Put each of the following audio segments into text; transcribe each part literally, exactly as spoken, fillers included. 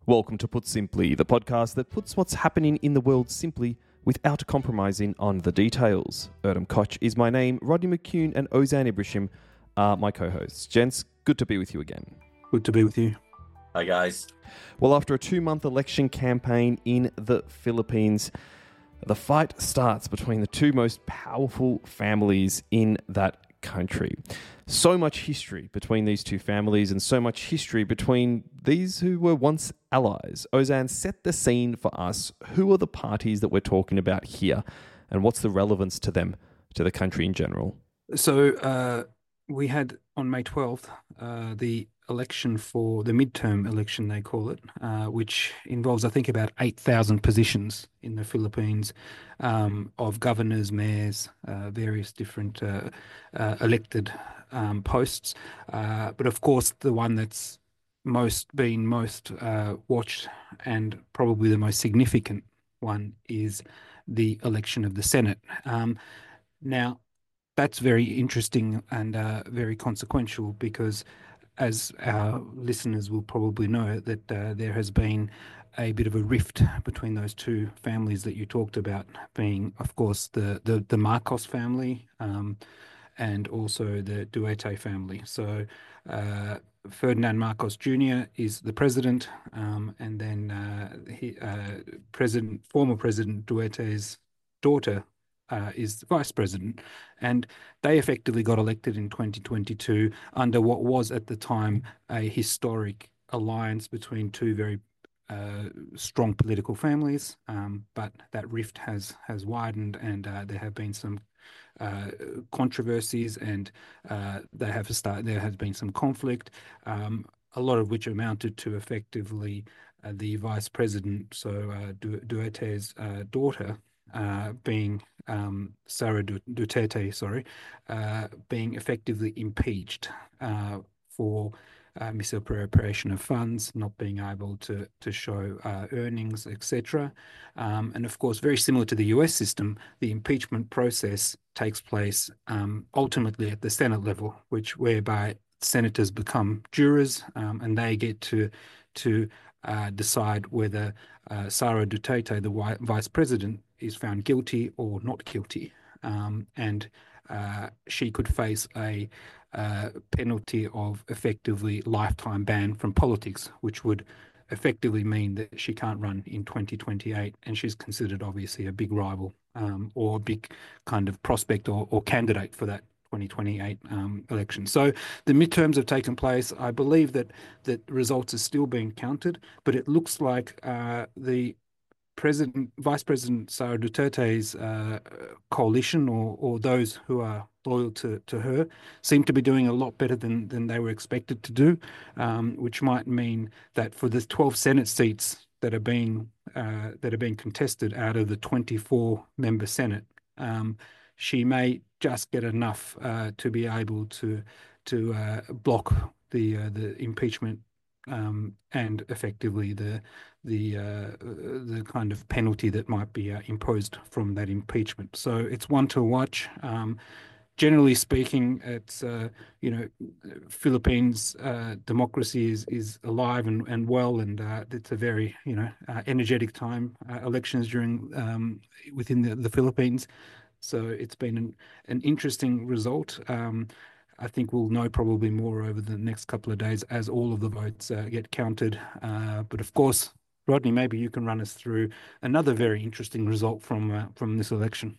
Welcome to Put Simply, the podcast that puts what's happening in the world simply without compromising on the details. Erdem Koch is my name, Rodney McCune and Ozan Ibrahim are my co-hosts. Gents, good to be with you again. Good to be with you. Hi, guys. Well, after a two-month election campaign in the Philippines, the fight starts between the two most powerful families in that country. So much history between these two families and so much history between these who were once allies. Ozan, set the scene for us. Who are the parties that we're talking about here and what's the relevance to them, to the country in general? So uh, we had on May twelfth uh, the election for the midterm election, they call it, uh, which involves, I think, about eight thousand positions in the Philippines um, of governors, mayors, uh, various different uh, uh, elected um, posts. Uh, but of course, the one that's most been most uh, watched and probably the most significant one is the election of the Senate. Um, now, that's very interesting and uh, very consequential because, as our listeners will probably know, that uh, there has been a bit of a rift between those two families that you talked about, being, of course, the the, the Marcos family um, and also the Duarte family. So uh, Ferdinand Marcos Junior is the president, um, and then uh, he, uh, President, former President Duarte's daughter Uh, is the vice president, and they effectively got elected in twenty twenty-two under what was at the time a historic alliance between two very uh, strong political families. Um, but that rift has has widened, and uh, there have been some uh, controversies, and uh, they have start. There has been some conflict, um, a lot of which amounted to effectively uh, the vice president, so uh, Du- Duarte's uh, daughter. Uh, being um, Sara Duterte, sorry, uh, being effectively impeached uh, for uh, misappropriation of funds, not being able to to show uh, earnings, et cetera. Um, and of course, very similar to the U S system, the impeachment process takes place um, ultimately at the Senate level, which whereby senators become jurors um, and they get to to uh, decide whether uh, Sara Duterte, the vice president, is found guilty or not guilty, um, and uh, she could face a uh, penalty of effectively lifetime ban from politics, which would effectively mean that she can't run in twenty twenty-eight, and she's considered obviously a big rival um, or a big kind of prospect or, or candidate for that twenty twenty-eight um, election. So the midterms have taken place. I believe that that results are still being counted, but it looks like uh, the President, Vice President Sara Duterte's uh, coalition, or or those who are loyal to, to her, seem to be doing a lot better than than they were expected to do, um, which might mean that for the twelve Senate seats that are being uh, that are being contested out of the twenty-four member Senate, um, she may just get enough uh, to be able to to uh, block the uh, the impeachment um, and effectively the the uh, the kind of penalty that might be uh, imposed from that impeachment. So it's one to watch. Um, generally speaking, it's uh, you know Philippines uh, democracy is is alive and, and well, and uh, it's a very you know uh, energetic time. Uh, elections during um, within the, the Philippines. So it's been an, an interesting result. Um, I think we'll know probably more over the next couple of days as all of the votes uh, get counted. Uh, but of course, Rodney, maybe you can run us through another very interesting result from uh, from this election.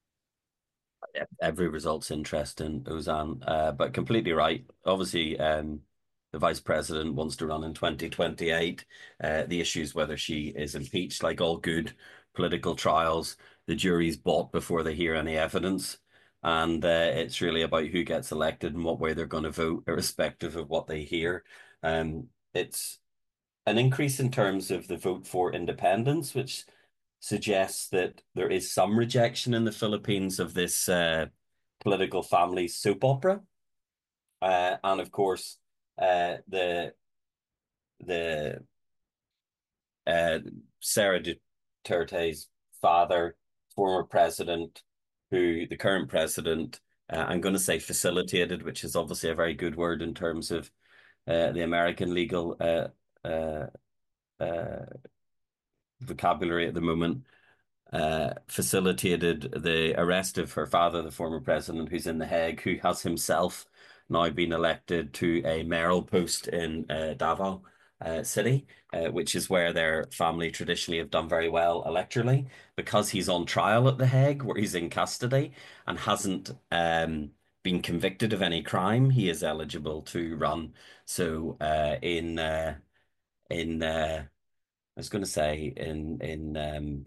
Every result's interesting, Ozan, uh, but completely right. Obviously, um, the vice president wants to run in twenty twenty-eight. Uh, the issue is whether she is impeached, like all good political trials. The jury's bought before they hear any evidence. And uh, it's really about who gets elected and what way they're going to vote, irrespective of what they hear. Um, it's an increase in terms of the vote for independence, which suggests that there is some rejection in the Philippines of this uh, political family soap opera. Uh, and of course, uh, the the uh, Sara Duterte's father, former president, who the current president, uh, I'm going to say facilitated, which is obviously a very good word in terms of uh, the American legal uh, uh, uh, vocabulary at the moment, uh, facilitated the arrest of her father, the former president, who's in The Hague, who has himself now been elected to a mayoral post in uh, Davao uh, City, uh, which is where their family traditionally have done very well electorally, because he's on trial at The Hague, where he's in custody and hasn't um, been convicted of any crime. He is eligible to run. So uh, in uh, in uh, I was going to say in in um,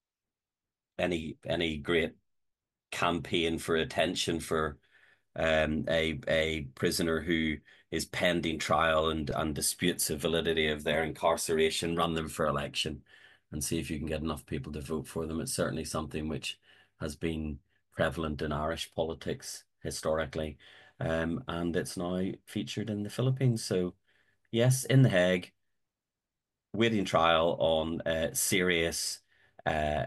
any any great campaign for attention for um, a a prisoner who is pending trial and and disputes the validity of their incarceration, run them for election and see if you can get enough people to vote for them. It's certainly something which has been prevalent in Irish politics historically, um, and it's now featured in the Philippines. So yes, in The Hague, waiting trial on uh, serious uh,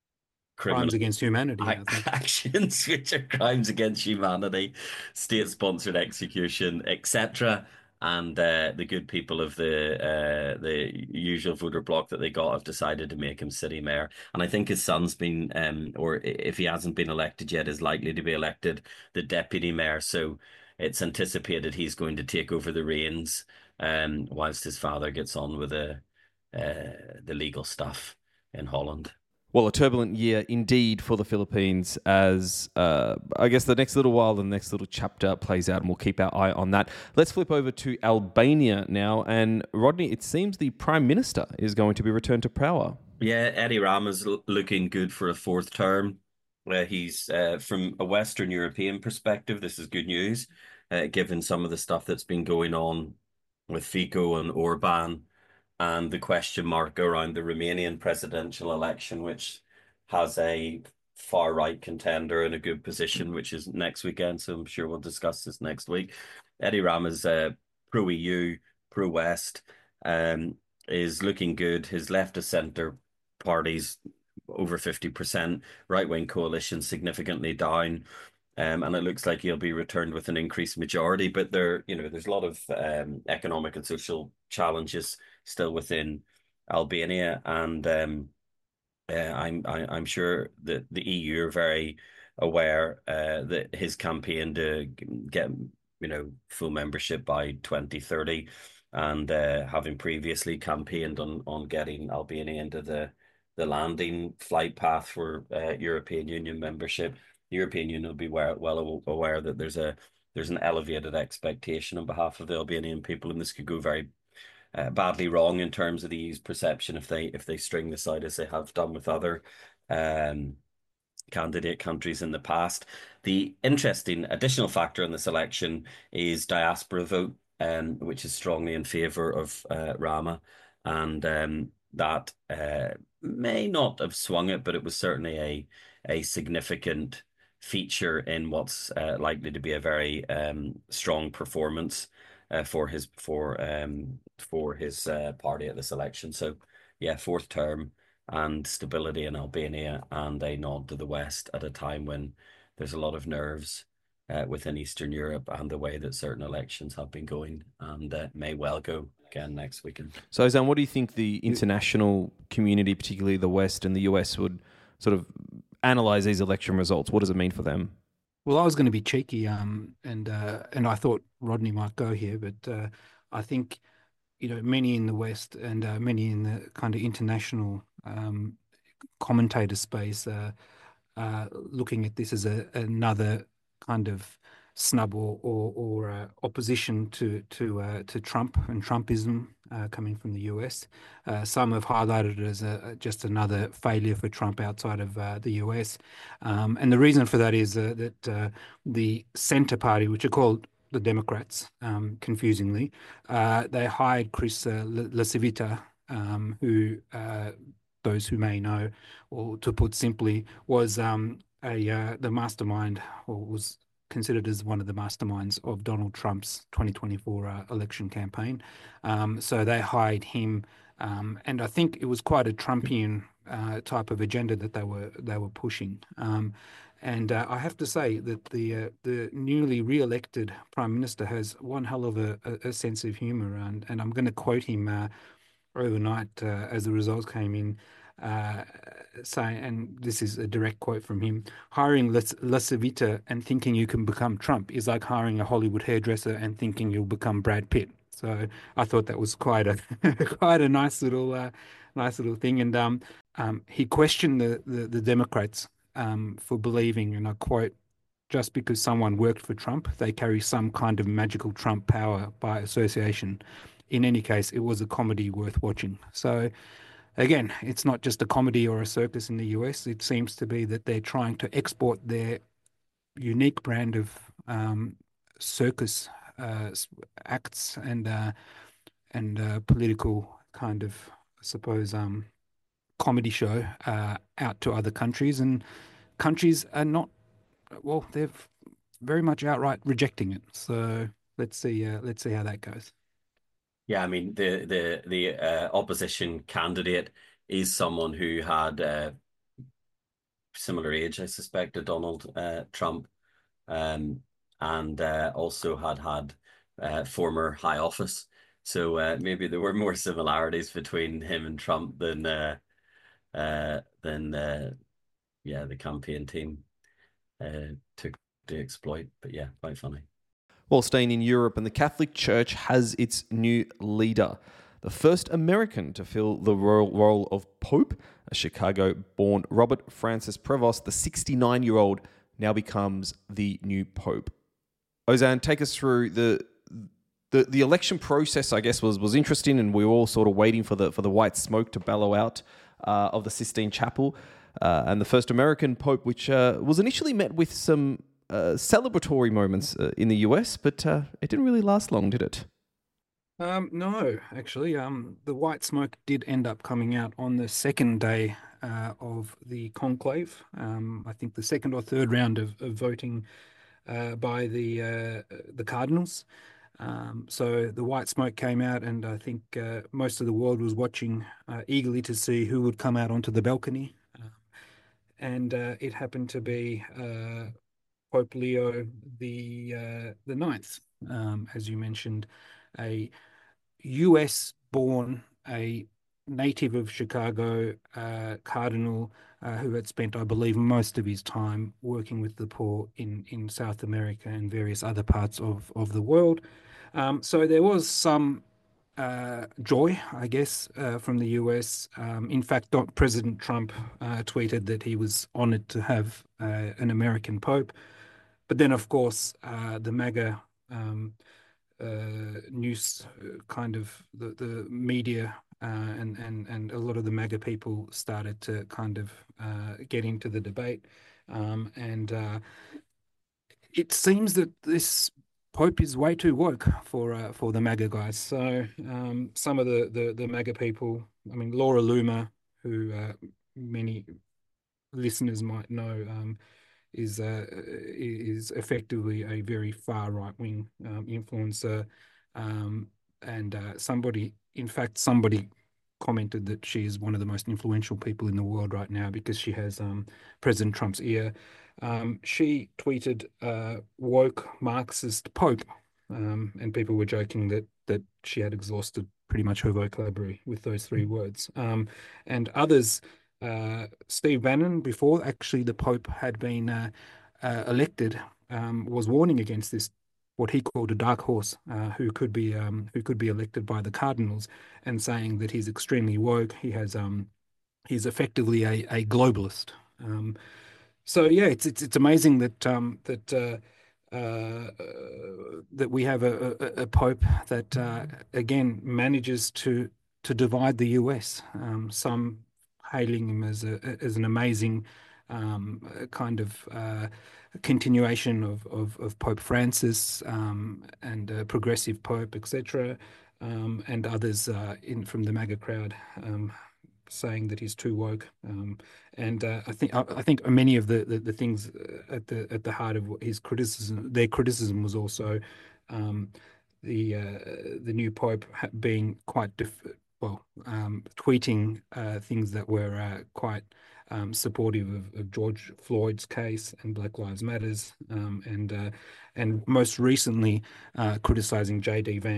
Crimes criminal against humanity, I think. actions which are crimes against humanity, state-sponsored execution, et cetera. And uh, the good people of the uh, the usual voter bloc that they got have decided to make him city mayor. And I think his son's been, um, or if he hasn't been elected yet, is likely to be elected the deputy mayor. So it's anticipated he's going to take over the reins, um, whilst his father gets on with the uh, the legal stuff in Holland. Well, a turbulent year indeed for the Philippines as uh, I guess the next little while, the next little chapter plays out, and we'll keep our eye on that. Let's flip over to Albania now. And Rodney, it seems the Prime Minister is going to be returned to power. Yeah, Eddie Rama's l- looking good for a fourth term. Uh, he's uh, from a Western European perspective, this is good news, uh, given some of the stuff that's been going on with Fico and Orban, and the question mark around the Romanian presidential election, which has a far right contender in a good position, which is next weekend. So I'm sure we'll discuss this next week. Eddie Rama's uh, pro E U, pro West, um, is looking good. His left of centre parties over fifty percent, right wing coalition significantly down. Um, and it looks like he'll be returned with an increased majority. But there, you know, there's a lot of um, economic and social challenges still within Albania, and um, uh, I'm I, I'm sure that the E U are very aware uh, that his campaign to get you know full membership by twenty thirty, and uh, having previously campaigned on on getting Albania into the the landing flight path for uh, European Union membership. The European Union will be well, well aware that there's a there's an elevated expectation on behalf of the Albanian people, and this could go very uh, badly wrong in terms of the E U's perception if they if they string this out as they have done with other um, candidate countries in the past. The interesting additional factor in this election is diaspora vote, um, which is strongly in favour of uh, Rama, and um, that uh, may not have swung it, but it was certainly a a significant feature in what's uh, likely to be a very um, strong performance uh, for his for um for his uh, party at this election. So yeah, fourth term and stability in Albania, and a nod to the West at a time when there's a lot of nerves uh, within Eastern Europe and the way that certain elections have been going, and uh, may well go again next weekend. So, Ozan, what do you think the international community, particularly the West and the U S, would sort of analyze these election results? What does it mean for them? Well, I was going to be cheeky, um, and uh, and I thought Rodney might go here, but uh, I think you know many in the West and uh, many in the kind of international um, commentator space uh, uh, looking at this as a, another kind of snub or or, or uh, opposition to to uh, to Trump and Trumpism uh, coming from the U S. Uh, some have highlighted it as a, just another failure for Trump outside of uh, the U S. Um, and the reason for that is uh, that uh, the Centre Party, which are called the Democrats, um, confusingly, uh, they hired Chris uh, LaCivita, um, who uh, those who may know, or to put simply, was um, a uh, the mastermind, or was considered as one of the masterminds of Donald Trump's twenty twenty-four uh, election campaign. Um, so they hired him, um, and I think it was quite a Trumpian uh, type of agenda that they were they were pushing. Um, and uh, I have to say that the uh, the newly re-elected Prime Minister has one hell of a, a, a sense of humour, and and I'm going to quote him. Uh, overnight uh, as the results came in, uh, saying, and this is a direct quote from him: hiring LaCivita and thinking you can become Trump is like hiring a Hollywood hairdresser and thinking you'll become Brad Pitt. So I thought that was quite a quite a nice little uh, nice little thing. And um, um, he questioned the the, the Democrats um, for believing, and I quote, just because someone worked for Trump, they carry some kind of magical Trump power by association. In any case, it was a comedy worth watching. So again, it's not just a comedy or a circus in the U S. It seems to be that they're trying to export their unique brand of um, circus uh, acts and uh, and uh, political kind of, I suppose, um, comedy show uh, out to other countries, and countries are not, well, they're very much outright rejecting it. So let's see, uh, let's see how that goes. Yeah, I mean the the the uh, opposition candidate is someone who had uh, similar age, I suspect, to Donald uh, Trump, um, and uh, also had had uh, former high office. So uh, maybe there were more similarities between him and Trump than uh, uh, than uh, yeah the campaign team uh, took to exploit. But yeah, quite funny. Well, staying in Europe, and the Catholic Church has its new leader. The first American to fill the royal role of Pope, a Chicago-born Robert Francis Prevost, the sixty-nine-year-old, now becomes the new Pope. Ozan, take us through the the the election process. I guess was was interesting, and we were all sort of waiting for the for the white smoke to bellow out uh, of the Sistine Chapel, uh, and the first American Pope, which uh, was initially met with some Uh, celebratory moments uh, in the U S, but uh, it didn't really last long, did it? Um, no, actually, um, the white smoke did end up coming out on the second day uh, of the conclave. Um, I think the second or third round of, of voting uh, by the uh, the cardinals. Um, so the white smoke came out, and I think uh, most of the world was watching uh, eagerly to see who would come out onto the balcony. Uh, and uh, it happened to be uh, Pope Leo the uh, the ninth, um, as you mentioned, a U S born, a native of Chicago, uh, cardinal uh, who had spent, I believe, most of his time working with the poor in, in South America and various other parts of, of the world. Um, so there was some uh, joy, I guess, uh, from the U S. Um, in fact, President Trump uh, tweeted that he was honored to have uh, an American Pope. But then, of course, uh, the MAGA um, uh, news uh, kind of the, the media uh, and, and, and a lot of the MAGA people started to kind of uh, get into the debate. Um, and uh, it seems that this Pope is way too woke for uh, for the MAGA guys. So um, some of the, the, the MAGA people, I mean, Laura Loomer, who uh, many listeners might know, um, is uh, is effectively a very far right wing um, influencer, um, and uh, somebody, in fact, somebody commented that she is one of the most influential people in the world right now because she has um, President Trump's ear. Um, she tweeted uh, "woke Marxist Pope," um, and people were joking that that she had exhausted pretty much her vocabulary with those three words. Um, and others. Uh, Steve Bannon, before actually the Pope had been uh, uh, elected, um, was warning against this, what he called a dark horse, uh, who could be um, who could be elected by the cardinals, and saying that he's extremely woke. He has um, he's effectively a, a globalist. Um, so yeah, it's it's it's amazing that um, that. Uh, uh, that we have a, a, a Pope that uh, again manages to to divide the U S. Um, some hailing him as a as an amazing um, kind of uh, continuation of, of, of Pope Francis um, and a progressive Pope, et cetera, um, and others uh, in from the MAGA crowd. Um, saying that he's too woke, um, and uh, I think I, I think many of the, the, the things at the at the heart of his criticism, their criticism was also um, the uh, the new pope being quite diff- well um, tweeting uh, things that were uh, quite um, supportive of, of George Floyd's case and Black Lives Matters, um, and uh, and most recently uh, criticizing J D Vance.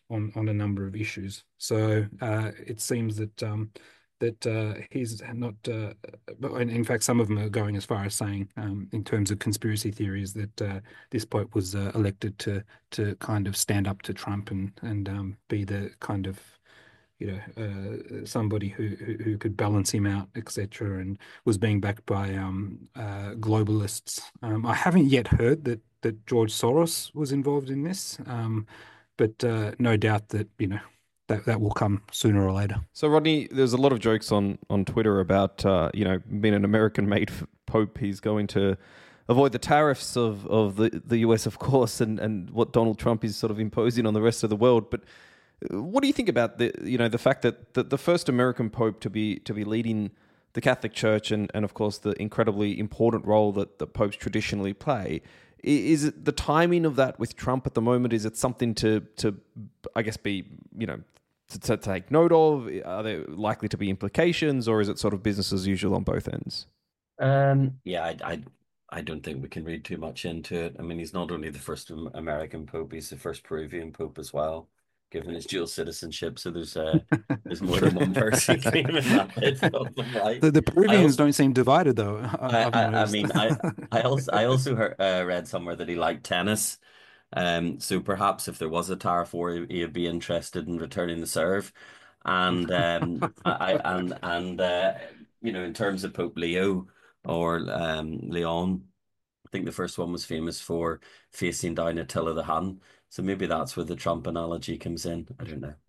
on on a number of issues. So uh, it seems that um, that uh, he's not. Uh, and in fact, some of them are going as far as saying, um, in terms of conspiracy theories, that uh, this Pope was uh, elected to to kind of stand up to Trump and and um, be the kind of, you know, uh, somebody who, who who could balance him out, et cetera, and was being backed by um, uh, globalists. Um, I haven't yet heard that that George Soros was involved in this, um, but uh, no doubt that, you know, that that will come sooner or later. So, Rodney, there's a lot of jokes on, on Twitter about, uh, you know, being an American-made Pope, he's going to avoid the tariffs of, of the, the U S, of course, and, and what Donald Trump is sort of imposing on the rest of the world. But what do you think about the, you know, the fact that the, the first American Pope to be to be leading the Catholic Church and, and of course, the incredibly important role that the popes traditionally play? Is it the timing of that with Trump at the moment? Is it something to, to I guess, be, you know, to, to take note of? Are there likely to be implications, or is it sort of business as usual on both ends? Um, yeah, I, I, I don't think we can read too much into it. I mean, he's not only the first American Pope, he's the first Peruvian Pope as well, given his dual citizenship. So there's uh, there's more than one person claiming that. It's not right. The, the Peruvians also, don't seem divided, though. I, I, I mean, I, I also I also heard, uh, read somewhere that he liked tennis. Um, so perhaps if there was a tariff war, he'd be interested in returning the serve. And um, I, I and and uh, you know, in terms of Pope Leo or um, Leon, I think the first one was famous for facing down Attila the Hun. So maybe that's where the Trump analogy comes in. I don't know.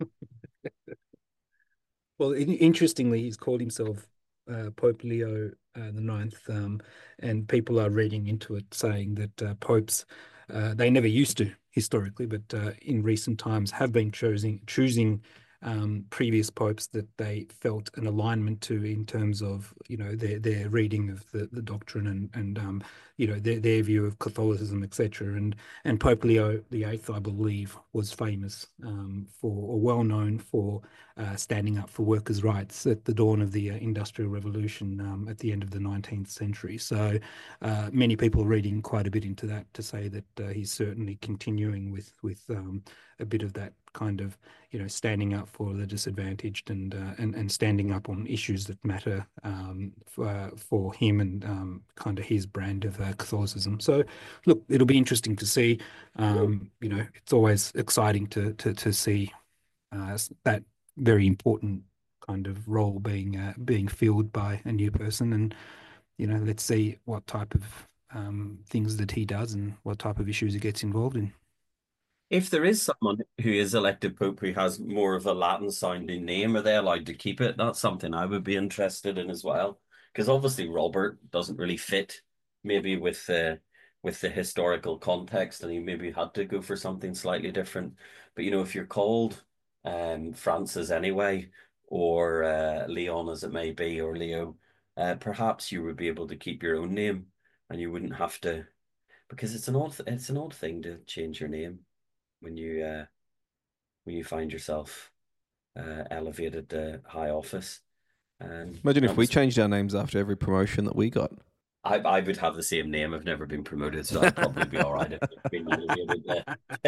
Well, interestingly, he's called himself uh, Pope Leo uh, the Ninth, um, and people are reading into it, saying that uh, popes, uh, they never used to historically, but uh, in recent times have been choosing choosing um, previous popes that they felt an alignment to in terms of, you know, their their reading of the, the doctrine and and um, you know, their their view of Catholicism, et cetera. And and Pope Leo the Eighth, I believe, was famous um, for, or well known for, Uh, standing up for workers' rights at the dawn of the uh, Industrial Revolution um, at the end of the nineteenth century. So uh, many people are reading quite a bit into that to say that uh, he's certainly continuing with with um, a bit of that kind of, you know, standing up for the disadvantaged and uh, and and standing up on issues that matter um, for, for him and um, kind of his brand of uh, Catholicism. So look, it'll be interesting to see. Um, you know, it's always exciting to to to see uh, that very important kind of role being uh, being filled by a new person, and, you know, let's see what type of um, things that he does and what type of issues he gets involved in. If there is someone who is elected Pope who has more of a Latin sounding name, are they allowed to keep it? That's something I would be interested in as well. Because obviously Robert doesn't really fit maybe with the with the historical context, and he maybe had to go for something slightly different. But, you know, if you're called um, Francis anyway, or uh, Leon as it may be, or Leo, uh, perhaps you would be able to keep your own name, and you wouldn't have to, because it's an odd it's an odd thing to change your name when you uh, when you find yourself uh, elevated to high office. Um, Imagine if we changed our names after every promotion that we got. I, I would have the same name. I've never been promoted, so I'd probably be all right if I've been elevated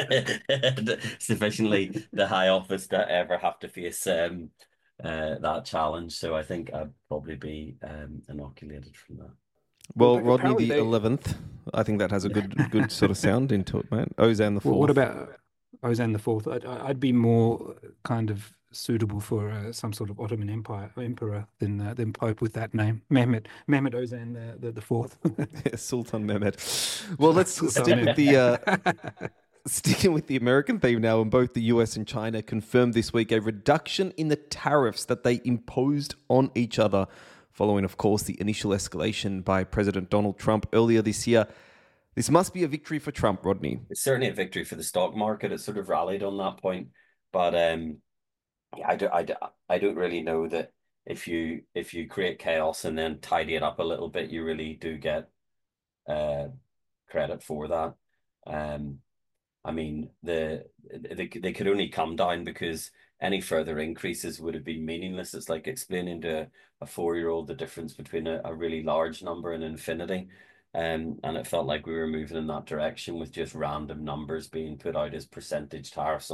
uh, sufficiently the high office to ever have to face um, uh, that challenge. So I think I'd probably be um, inoculated from that. Well, Well, Rodney apparently the they- eleventh. I think that has a good good sort of sound into it, mate. Ozan the fourth. Well, what about Ozan the Fourth? I'd, I'd be more kind of suitable for uh, some sort of Ottoman Empire emperor than uh, than Pope with that name, Mehmet Mehmet Ozan the the, the Fourth. Sultan Mehmed. Well, let's stick with the uh, sticking with the American theme now. And both the U S and China confirmed this week a reduction in the tariffs that they imposed on each other, following, of course, the initial escalation by President Donald Trump earlier this year. This must be a victory for Trump, Rodney. It's certainly a victory for the stock market. It sort of rallied on that point, but um, yeah, I, do, I, do, I don't really know that if you if you create chaos and then tidy it up a little bit, you really do get uh, credit for that. Um, I mean, the they, they could only come down because any further increases would have been meaningless. It's like explaining to a, a four-year-old the difference between a, a really large number and infinity. Um, and it felt like we were moving in that direction with just random numbers being put out as percentage tariffs on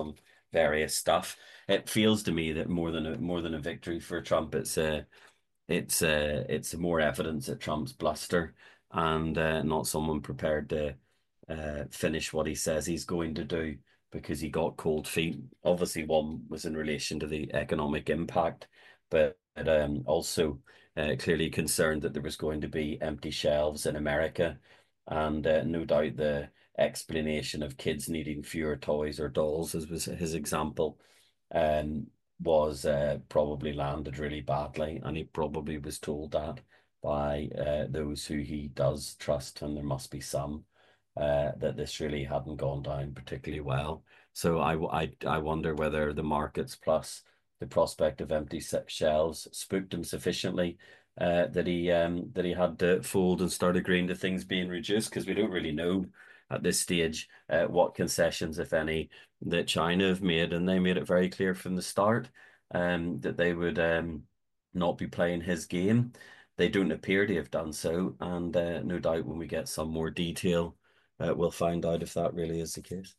various stuff. It feels to me that more than a more than a victory for Trump, it's a it's a it's more evidence that Trump's bluster and uh, not someone prepared to uh, finish what he says he's going to do because he got cold feet. Obviously, one was in relation to the economic impact, but um, also uh, clearly concerned that there was going to be empty shelves in America, and uh, no doubt the explanation of kids needing fewer toys or dolls, as was his example, um, was uh, probably landed really badly, and he probably was told that by uh, those who he does trust, and there must be some, uh, that this really hadn't gone down particularly well. So I, I, I wonder whether the markets plus the prospect of empty shelves spooked him sufficiently uh, that he um, that he had to fold and start agreeing to things being reduced, because we don't really know at this stage uh, what concessions, if any, that China have made, and they made it very clear from the start um, that they would um, not be playing his game. They don't appear to have done so, and uh, no doubt when we get some more detail, uh, we'll find out if that really is the case.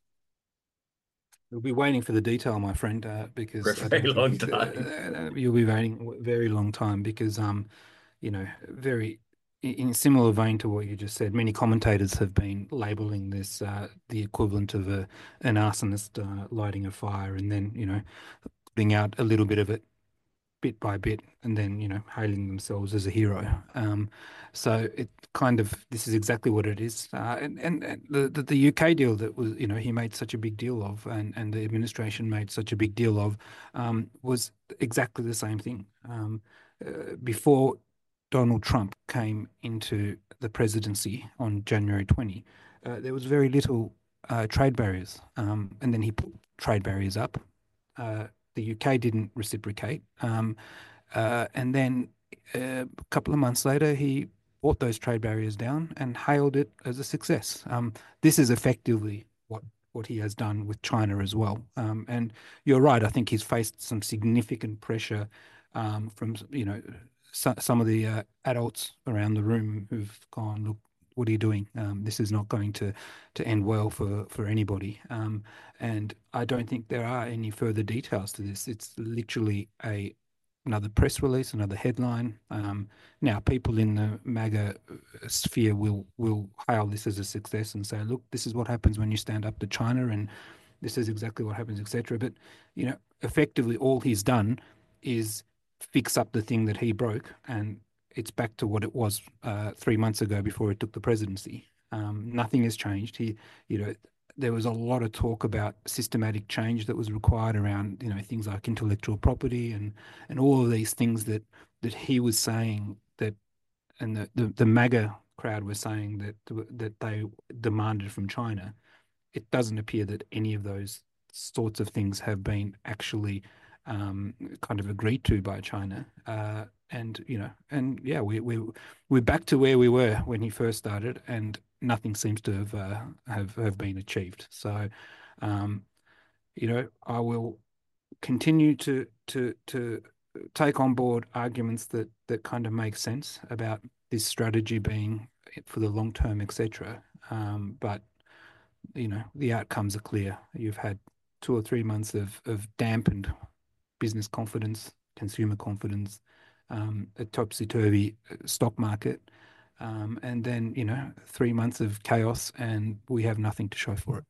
We'll be waiting for the detail, my friend, uh, because For a very long time. Uh, you'll be waiting a very long time because, um, you know, very in a similar vein to what you just said, many commentators have been labeling this uh, the equivalent of a an arsonist uh, lighting a fire and then, you know, putting out a little bit of it bit by bit and then, you know, hailing themselves as a hero. Um, so it kind of, this is exactly what it is. Uh, and, and, and the, the, the U K deal that was, you know, he made such a big deal of and, and the administration made such a big deal of um, was exactly the same thing. Um, uh, before Donald Trump came into the presidency on January twentieth, uh, there was very little uh, trade barriers. Um, and then he put trade barriers up. Uh, the U K didn't reciprocate. Um, uh, and then uh, a couple of months later, he brought those trade barriers down and hailed it as a success. Um, this is effectively what what he has done with China as well. Um, and you're right. I think he's faced some significant pressure um, from, you know, so, some of the uh, adults around the room who've gone, look, what are you doing? Um, this is not going to to end well for for anybody. Um, and I don't think there are any further details to this. It's literally a another press release, another headline. Um, now, people in the MAGA sphere will will hail this as a success and say, look, this is what happens when you stand up to China, and this is exactly what happens, et cetera. But, you know, effectively all he's done is fix up the thing that he broke, and it's back to what it was uh, three months ago before he took the presidency. Um, nothing has changed. He, you know, there was a lot of talk about systematic change that was required around, you know, things like intellectual property and and all of these things that that he was saying that, and the the, the MAGA crowd was saying that that they demanded from China. It doesn't appear that any of those sorts of things have been actually um, kind of agreed to by China. Uh, and, you know, and yeah, we, we, we're back to where we were when he first started, and nothing seems to have, uh, have, have been achieved. So, um, you know, I will continue to, to, to take on board arguments that, that kind of make sense about this strategy being for the long term, et cetera. Um, but, you know, the outcomes are clear. You've had two or three months of, of dampened business confidence, consumer confidence, um, a topsy-turvy stock market, um, and then, you know, three months of chaos, and we have nothing to show for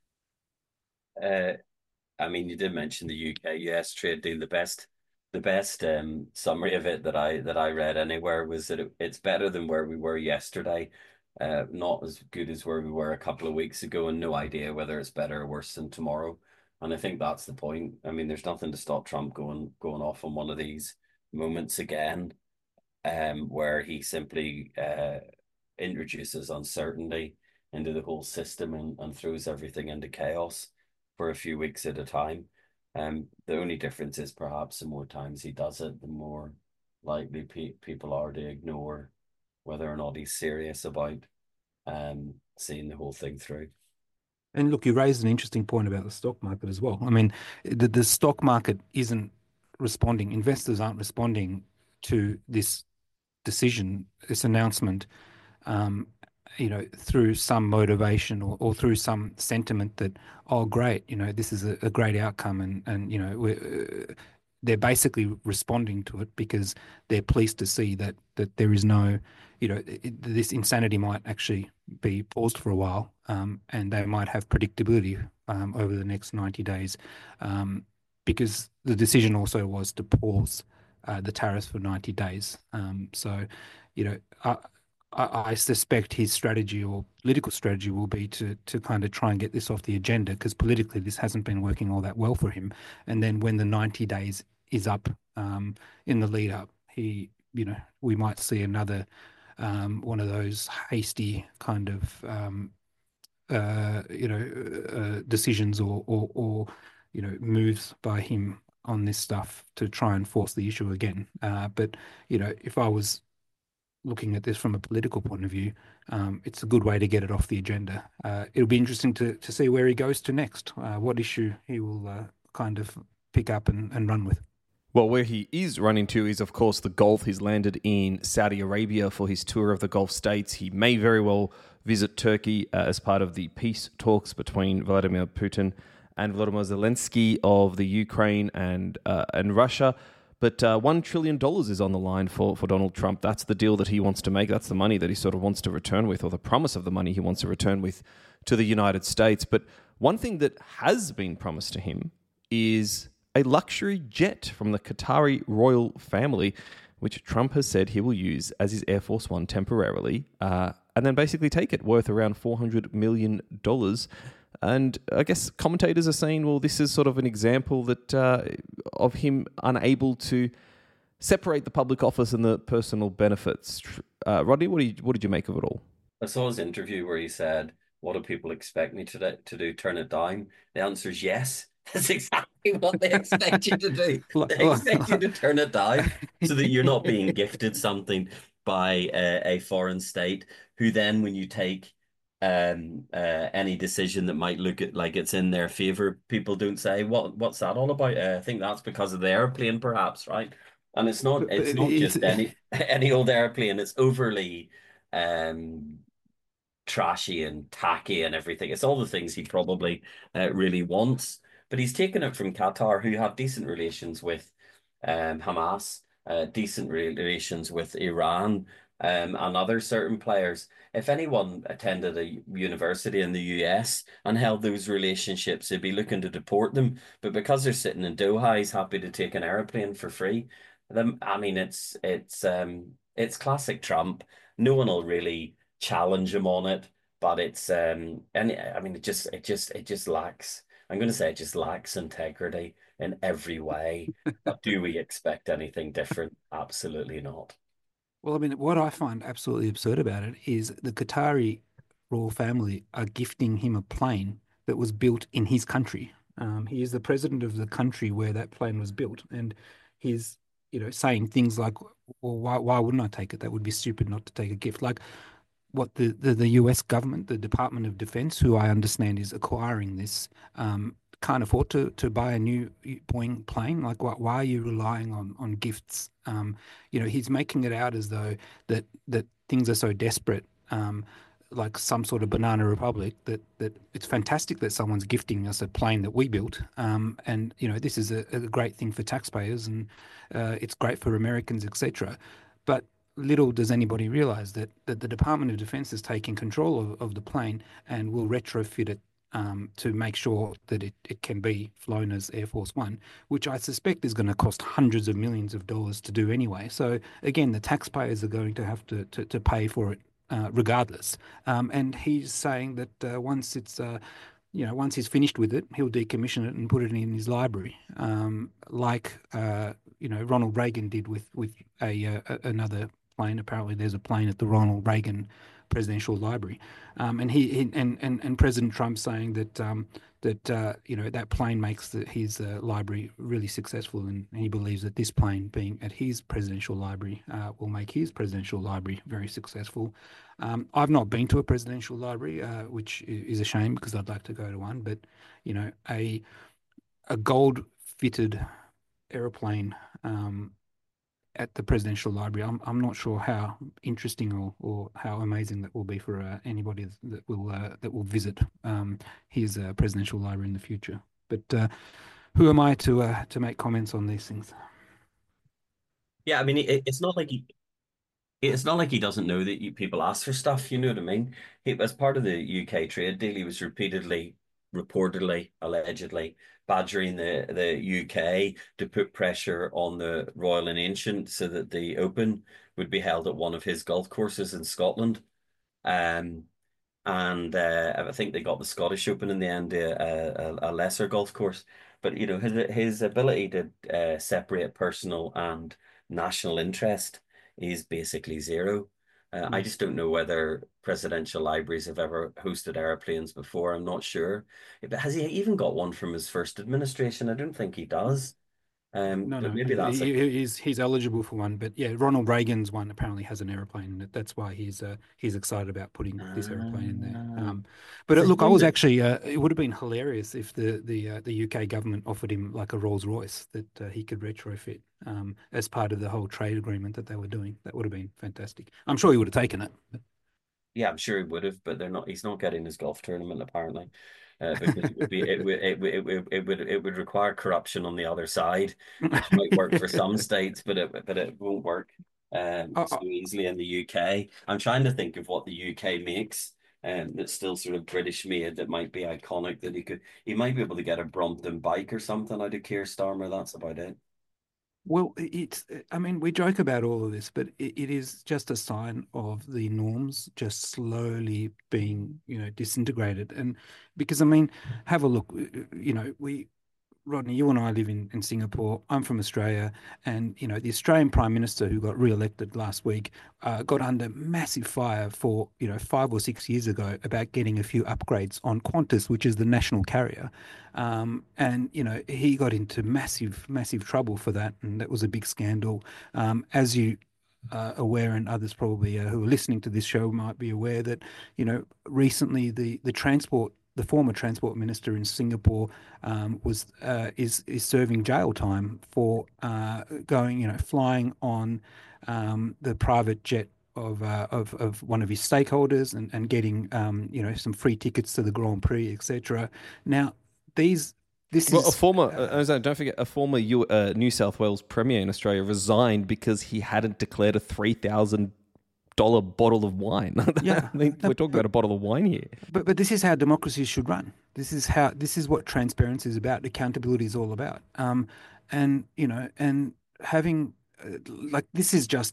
it. Uh, I mean, you did mention the U K U S trade deal. The best, the best um, summary of it that I that I read anywhere was that it, it's better than where we were yesterday. Uh, not as good as where we were a couple of weeks ago, and no idea whether it's better or worse than tomorrow. And I think that's the point. I mean, there's nothing to stop Trump going going off on one of these moments again, um, where he simply uh, introduces uncertainty into the whole system and, and throws everything into chaos for a few weeks at a time. Um, the only difference is perhaps the more times he does it, the more likely pe people are to ignore whether or not he's serious about um, seeing the whole thing through. And look, you raised an interesting point about the stock market as well. I mean, the, the stock market isn't responding. Investors aren't responding to this decision, this announcement, um, you know, through some motivation or, or through some sentiment that, oh, great, you know, this is a, a great outcome, and and you know, we're, uh, they're basically responding to it because they're pleased to see that that there is no, you know, it, this insanity might actually be paused for a while, um, and they might have predictability um, over the next ninety days, um, because the decision also was to pause uh, the tariffs for ninety days. Um, so, you know, I, I, I suspect his strategy or political strategy will be to to kind of try and get this off the agenda, because politically this hasn't been working all that well for him. And then when the ninety days is up, um, in the lead up, he, you know, we might see another um, one of those hasty kind of um, uh, you know uh, decisions or, or or you know moves by him on this stuff to try and force the issue again. Uh, but you know, if I was looking at this from a political point of view, um, it's a good way to get it off the agenda. Uh, it'll be interesting to to see where he goes to next, uh, what issue he will uh, kind of pick up and, and run with. Well, where he is running to is, of course, the Gulf. He's landed in Saudi Arabia for his tour of the Gulf states. He may very well visit Turkey uh, as part of the peace talks between Vladimir Putin and Volodymyr Zelensky of the Ukraine and uh, and Russia. But uh, one trillion dollars is on the line for, for Donald Trump. That's the deal that he wants to make. That's the money that he sort of wants to return with, or the promise of the money he wants to return with to the United States. But one thing that has been promised to him is a luxury jet from the Qatari royal family, which Trump has said he will use as his Air Force One temporarily, uh, and then basically take it, worth around four hundred million dollars. And I guess commentators are saying, well, this is sort of an example that uh, of him unable to separate the public office and the personal benefits. Uh, Rodney, what, do you, what did you make of it all? I saw his interview where he said, what do people expect me to, to do, turn it down? The answer is yes. That's exactly what they expect you to do. They expect you to turn it down so that you're not being gifted something by a, a foreign state, who then, when you take um, uh, any decision that might look at, like it's in their favor, people don't say, "What? What's that all about?" Uh, I think that's because of the airplane, perhaps, right? And it's not. It's not just any any old airplane. It's overly um trashy and tacky and everything. It's all the things he probably uh, really wants. But he's taken it from Qatar, who have decent relations with um, Hamas, uh, decent relations with Iran, um, and other certain players. If anyone attended a university in the U S and held those relationships, they'd be looking to deport them. But because they're sitting in Doha, he's happy to take an airplane for free. Them, I mean, it's it's um it's classic Trump. No one will really challenge him on it, but it's um and I mean it just it just it just lacks, I'm going to say it just lacks integrity in every way. But do we expect anything different? Absolutely not. Well, I mean, what I find absolutely absurd about it is the Qatari royal family are gifting him a plane that was built in his country. Um, he is the president of the country where that plane was built, and he's, you know, saying things like, "Well, why why wouldn't I take it? That would be stupid not to take a gift." Like, what the, the, the U S government, the Department of Defense, who I understand is acquiring this, um, can't afford to, to buy a new Boeing plane. Like, why, why are you relying on on gifts? Um, you know, he's making it out as though that that things are so desperate, um, like some sort of banana republic, that that it's fantastic that someone's gifting us a plane that we built. Um, and you know, this is a, a great thing for taxpayers, and uh, it's great for Americans, et cetera. But little does anybody realize that, that the Department of Defense is taking control of, of the plane and will retrofit it um, to make sure that it, it can be flown as Air Force One, which I suspect is going to cost hundreds of millions of dollars to do anyway. So again, the taxpayers are going to have to, to, to pay for it uh, regardless. Um, and he's saying that uh, once it's uh, you know, once he's finished with it, he'll decommission it and put it in his library, um, like uh, you know Ronald Reagan did with with a, uh, another plane. Apparently, there's a plane at the Ronald Reagan Presidential Library, um, and he, he and, and and President Trump saying that um, that uh, you know that plane makes the, his uh, library really successful, and he believes that this plane being at his presidential library uh, will make his presidential library very successful. Um, I've not been to a presidential library, uh, which is a shame because I'd like to go to one. But you know, a a gold fitted aeroplane um, at the presidential library. I'm I'm not sure how interesting or, or how amazing that will be for uh, anybody that will uh, that will visit um, his uh, presidential library in the future. But uh, who am I to uh, to make comments on these things? Yeah, I mean, it, it's not like he it's not like he doesn't know that you, people ask for stuff. You know what I mean? He, as part of the U K trade deal, he was repeatedly, reportedly, allegedly badgering the the U K to put pressure on the Royal and Ancient so that the Open would be held at one of his golf courses in Scotland. Um, and uh, I think they got the Scottish Open in the end, a, a, a lesser golf course. But you know his his ability to uh, separate personal and national interest is basically zero. Uh, I Mm. just don't know whether presidential libraries have ever hosted airplanes before. I'm not sure. But has he even got one from his first administration? I don't think he does. Um, No, but no, maybe that's he, a he- he's he's eligible for one, but yeah, Ronald Reagan's one apparently has an aeroplane in it. That's why he's uh, he's excited about putting this aeroplane in there. ah. Um, but It's uh, a look, I shame was that actually uh, it would have been hilarious if the the uh, the U K government offered him like a Rolls Royce that uh, he could retrofit um, as part of the whole trade agreement that they were doing. That would have been fantastic. I'm sure he would have taken it. Yeah, I'm sure he would have, but they're not. He's not getting his golf tournament apparently, uh, because it would be it would it would it would it would it would require corruption on the other side, which might work for some states, but it but it won't work um I, so easily in the U K. I'm trying to think of what the U K makes. Um, that's still sort of British made that might be iconic that he could he might be able to get a Brompton bike or something out of Keir Starmer. That's about it. Well, it's, I mean, we joke about all of this, but it, it is just a sign of the norms just slowly being, you know, disintegrated. And because, I mean, have a look, you know, we, Rodney, you and I live in, in Singapore. I'm from Australia. And, you know, the Australian Prime Minister who got re-elected last week uh, got under massive fire for, you know, five or six years ago about getting a few upgrades on Qantas, which is the national carrier. Um, and, you know, he got into massive, massive trouble for that. And that was a big scandal. Um, as you uh, aware, and others probably uh, who are listening to this show might be aware that, you know, recently the, the transport the former transport minister in Singapore um, was uh, is is serving jail time for uh, going, you know, flying on um, the private jet of, uh, of of one of his stakeholders and and getting um, you know, some free tickets to the Grand Prix, et cetera. Now, these this Well, a is former, uh, uh, don't forget, a former U, uh, New South Wales Premier in Australia resigned because he hadn't declared a three thousand dollar bottle of wine. yeah. I mean, No, we're talking but about a bottle of wine here. But but this is how democracies should run. This is how this is what transparency is about. Accountability is all about. Um, and you know, and having uh, like this is just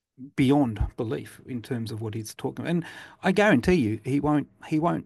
beyond belief in terms of what he's talking about. And I guarantee you, he won't. He won't.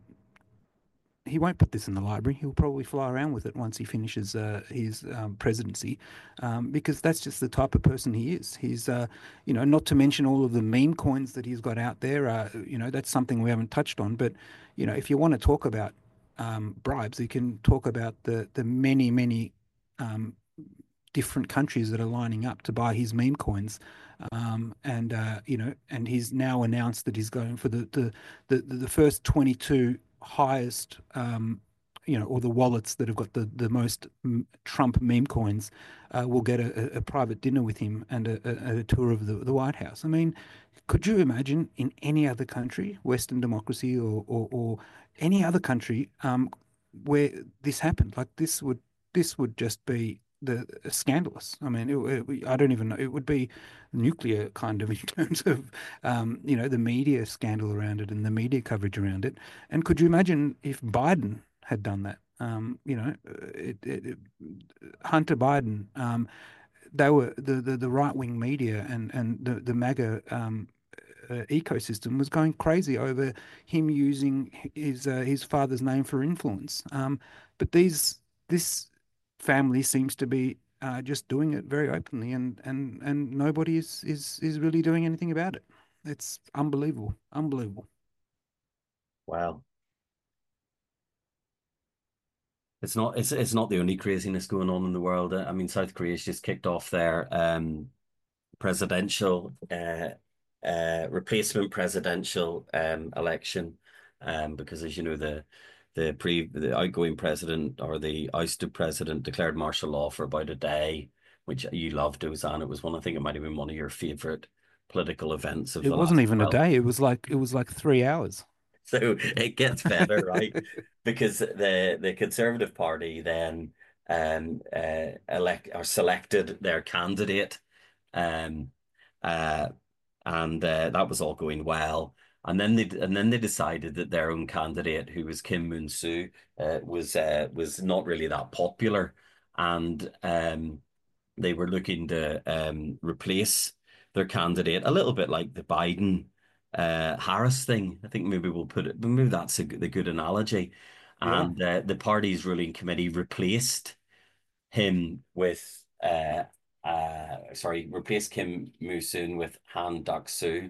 He won't put this in the library. He'll probably fly around with it once he finishes uh, his um, presidency, um, because that's just the type of person he is. He's, uh, you know, not to mention all of the meme coins that he's got out there. Uh, you know, that's something we haven't touched on. But, you know, if you want to talk about um, bribes, you can talk about the the many many um, different countries that are lining up to buy his meme coins. Um, and uh, you know, and he's now announced that he's going for the the the, the first twenty-two highest, um, you know, or the wallets that have got the the most Trump meme coins uh, will get a, a private dinner with him and a, a, a tour of the, the White House. I mean, could you imagine in any other country, Western democracy or or, or any other country, um, where this happened? Like this would this would just be the scandalous. I mean, it, it, I don't even know. It would be nuclear kind of in terms of um, you know, the media scandal around it and the media coverage around it. And could you imagine if Biden had done that? Um, you know, it, it, it, Hunter Biden. Um, they were the, the, the right wing media and and the the MAGA um, uh, ecosystem was going crazy over him using his uh, his father's name for influence. Um, but these this family seems to be uh, just doing it very openly, and and and nobody is is is really doing anything about it. It's unbelievable, unbelievable. Wow. It's not it's it's not the only craziness going on in the world. I mean, South Korea's just kicked off their um presidential uh uh replacement presidential um election, um because as you know the the pre the outgoing president or the ousted president declared martial law for about a day which you loved, Ozan. It was one, I think it might have been one of your favorite political events of It the wasn't last even a twelve. day. It was like it was like three hours. So it gets better, right? Because the the Conservative Party then um uh elect or selected their candidate, um uh and uh, that was all going well. And then they and then they decided that their own candidate, who was Kim Moon Soo, uh, was uh, was not really that popular, and um they were looking to um, replace their candidate, a little bit like the Biden uh, Harris thing. I think maybe we'll put it, maybe that's a, the good analogy. Yeah. And uh, the party's ruling committee replaced him with, uh, uh, sorry, replaced Kim Moo-soon with Han Duck-soo,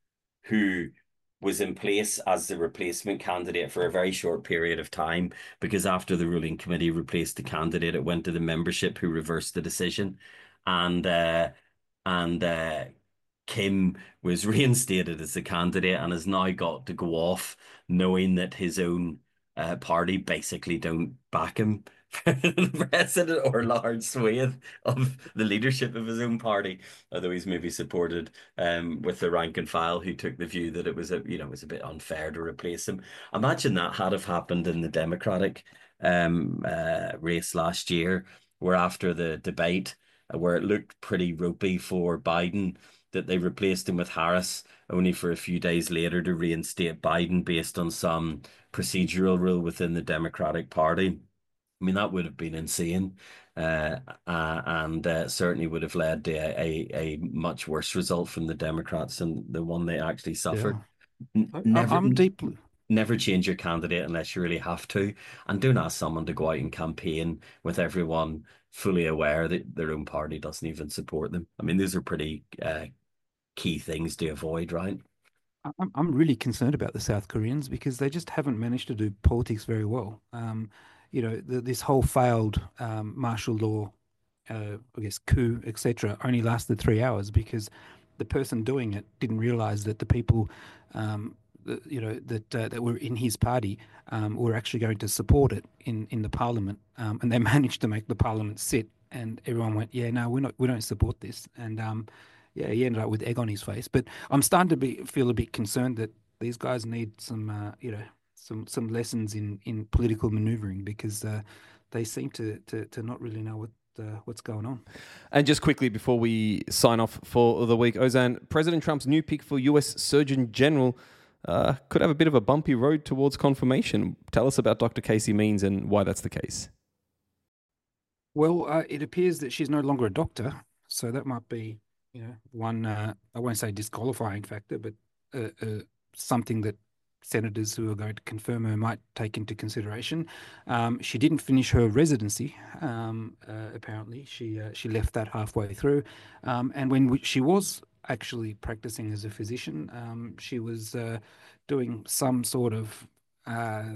who was in place as the replacement candidate for a very short period of time, because after the ruling committee replaced the candidate, it went to the membership who reversed the decision. And uh, and uh, Kim was reinstated as the candidate and has now got to go off knowing that his own uh, party basically don't back him for the president or large swathe of the leadership of his own party, although he's maybe supported um, with the rank and file who took the view that it was a you know it was a bit unfair to replace him. Imagine that had have happened in the Democratic um, uh, race last year, where after the debate, uh, where it looked pretty ropey for Biden, that they replaced him with Harris, only for a few days later to reinstate Biden based on some procedural rule within the Democratic Party. I mean, that would have been insane, uh, uh, and uh, certainly would have led to a, a, a much worse result from the Democrats than the one they actually suffered. Yeah. N I, I- never, I'm deeply. never change your candidate unless you really have to, and don't ask someone to go out and campaign with everyone fully aware that their own party doesn't even support them. I mean, these are pretty uh, key things to avoid, right? I'm I'm really concerned about the South Koreans because they just haven't managed to do politics very well. Um, you know, the, this whole failed um, martial law, uh, I guess, coup, et cetera, only lasted three hours because the person doing it didn't realize that the people, um, the, you know, that uh, that were in his party um, were actually going to support it in in the parliament, um, and they managed to make the parliament sit, and everyone went, yeah, no, we're not, we don't support this, and um, yeah, he ended up with egg on his face. But I'm starting to be feel a bit concerned that these guys need some, uh, you know, some some lessons in in political maneuvering because uh, they seem to, to to not really know what uh, what's going on. And just quickly before we sign off for the week, Ozan, President Trump's new pick for U S Surgeon General uh, could have a bit of a bumpy road towards confirmation. Tell us about Doctor Casey Means and why that's the case. Well, uh, it appears that she's no longer a doctor, so that might be, you know, one, uh, I won't say disqualifying factor, but uh, uh, something that senators who are going to confirm her might take into consideration. Um, she didn't finish her residency, um, uh, apparently. She uh, she left that halfway through. Um, and when we, she was actually practicing as a physician, um, she was uh, doing some sort of uh,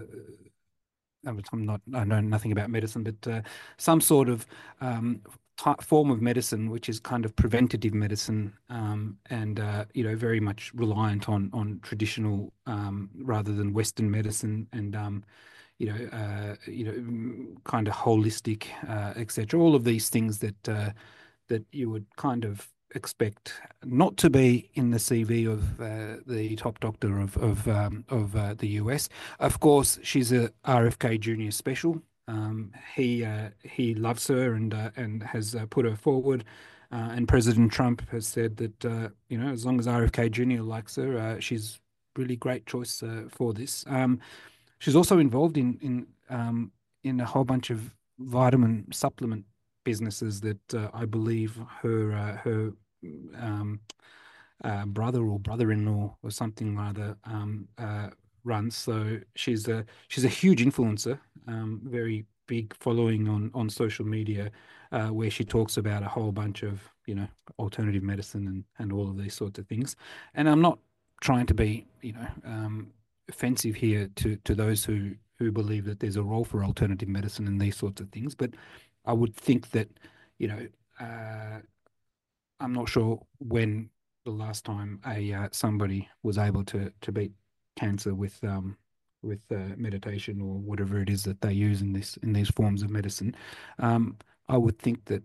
I'm not, I know nothing about medicine, but uh, some sort of um, form of medicine, which is kind of preventative medicine, um, and uh, you know, very much reliant on on traditional um, rather than Western medicine, and um, you know, uh, you know, kind of holistic, uh, et cetera. All of these things that uh, that you would kind of expect not to be in the C V of uh, the top doctor of of um, of uh, the U S. Of course, she's a R F K Junior Special. Um, he uh, he loves her and uh, and has uh, put her forward. Uh, and President Trump has said that uh, you know, as long as R F K Junior likes her, uh, she's really great choice uh, for this. Um, she's also involved in in um, in a whole bunch of vitamin supplement businesses that uh, I believe her uh, her um, uh, brother or brother-in-law or something rather um, uh, runs. So she's a she's a huge influencer, um, very big following on on social media, uh, where she talks about a whole bunch of you know alternative medicine and and all of these sorts of things. And I'm not trying to be you know um, offensive here to to those who who believe that there's a role for alternative medicine and these sorts of things, but I would think that you know. Uh, I'm not sure when the last time a uh, somebody was able to to beat cancer with um with uh, meditation or whatever it is that they use in this in these forms of medicine. Um, I would think that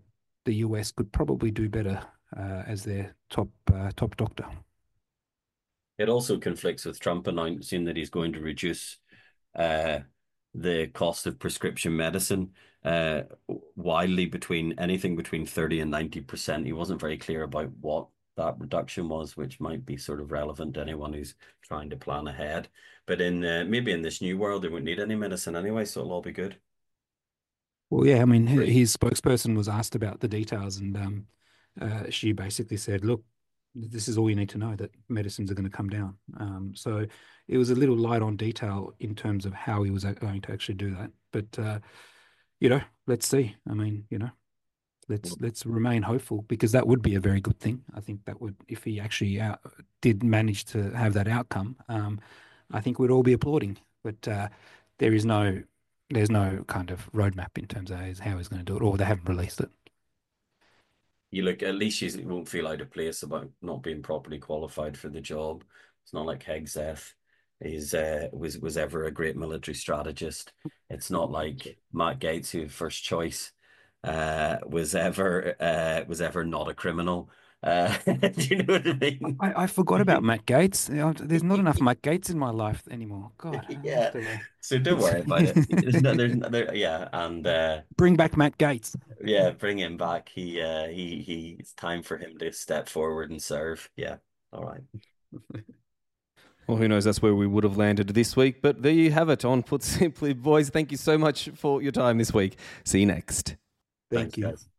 the U S could probably do better uh, as their top uh, top doctor. It also conflicts with Trump announcing that he's going to reduce uh, the cost of prescription medicine uh, widely between anything between thirty and ninety percent. He wasn't very clear about what that reduction was, which might be sort of relevant to anyone who's trying to plan ahead. But in uh, maybe in this new world, they won't need any medicine anyway, so it'll all be good. Well, yeah, I mean, hi- Great. his spokesperson was asked about the details, and um, uh, she basically said, "Look, this is all you need to know, that medicines are going to come down." Um, so it was a little light on detail in terms of how he was a- going to actually do that. But uh, you know, let's see. I mean, you know, let's Well, let's remain hopeful, because that would be a very good thing. I think that would, if he actually out, did manage to have that outcome, um, I think we'd all be applauding. But uh, there is no there's no kind of roadmap in terms of how he's going to do it, or they haven't released it. you look, at least you won't feel out of place about not being properly qualified for the job. It's not like Hegseth is uh, was was ever a great military strategist. It's not like Matt Gaetz, who first choice, uh, was ever uh, was ever not a criminal. Uh, do you know what I mean? I, I forgot about Matt Gates. You know, there's not enough Matt Gates in my life anymore. God, I have Yeah. to uh, So don't worry about it. There's no, there's no, there, yeah, and uh, bring back Matt Gates. yeah, bring him back. He uh, he he. It's time for him to step forward and serve. Yeah. All right. Well, who knows? That's where we would have landed this week. But there you have it on Put Simply. Boys, thank you so much for your time this week. See you next. Thank Thanks, you. guys.